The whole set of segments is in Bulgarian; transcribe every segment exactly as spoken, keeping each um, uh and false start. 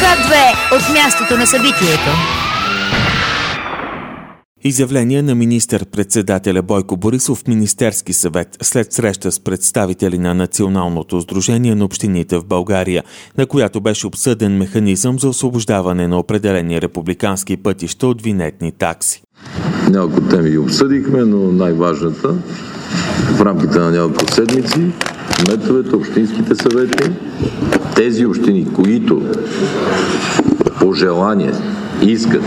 К две от мястото на събитието. Изявление на министър-председателя Бойко Борисов в Министерски съвет след среща с представители на Националното сдружение на общините в България, на която беше обсъден механизъм за освобождаване на определени републикански пътища от винетни такси. Няколко теми ги обсъдихме, но най-важната в рамките на няколко седмици кметовете, общинските съвети, тези общини, които по желание искат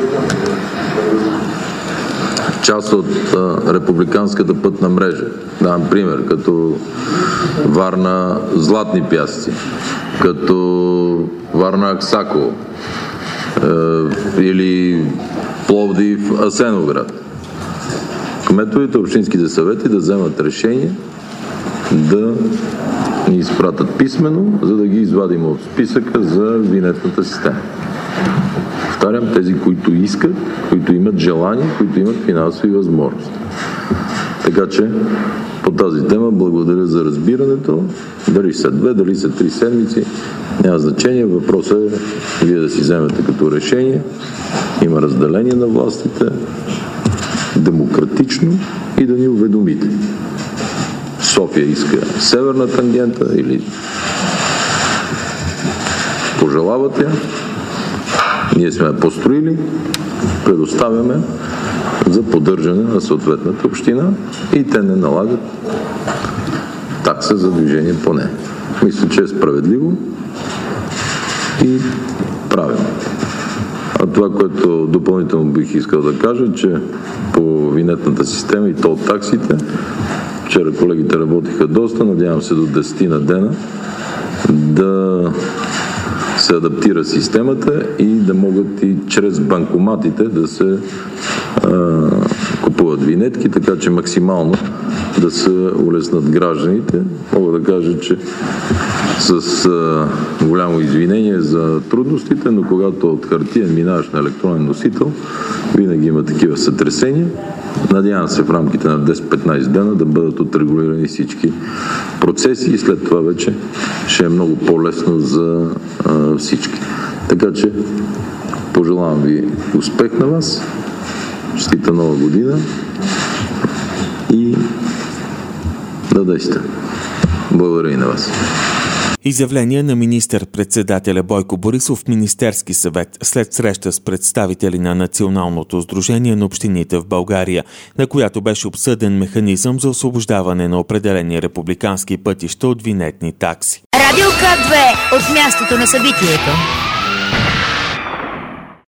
част от а, републиканската пътна мрежа, давам пример, като Варна Златни пясъци, като Варна Аксаково е, или Пловдив Асеновград. Кметовете, общинските съвети да вземат решение да ни изпратят писмено, за да ги извадим от списъка за винетната система. Повтарям, тези, които искат, които имат желание, които имат финансови възможности. Така че по тази тема благодаря за разбирането. Дали са две, дали са три седмици, няма значение. Въпросът е вие да си вземете като решение. Има разделение на властите, демократично, и да ни уведомите. София иска северна тангента или пожелавате. Ние сме я построили, предоставяме за поддържане на съответната община и те не налагат такса за движение по нея. Мисля, че е справедливо и правилно. А това, което допълнително бих искал да кажа, че по винетната система и тол таксите, вчера колегите работиха доста, надявам се до десет на дена да се адаптира системата и да могат и чрез банкоматите да се а, купуват винетки, така че максимално да се улеснат гражданите. Мога да кажа, че с а, голямо извинение за трудностите, но когато от хартиен минаваш на електронен носител, винаги има такива сътресения. Надявам се в рамките на десет-петнайсет дена да бъдат отрегулирани всички процеси и след това вече ще е много по-лесно за а, всички. Така че пожелавам ви успех на вас, честита нова година и да действате. Благодаря и на вас. Изявление на министър-председателя Бойко Борисов в Министерски съвет след среща с представители на Националното сдружение на общините в България, на която беше обсъден механизъм за освобождаване на определени републикански пътища от винетни такси. Радио К две от мястото на събитието.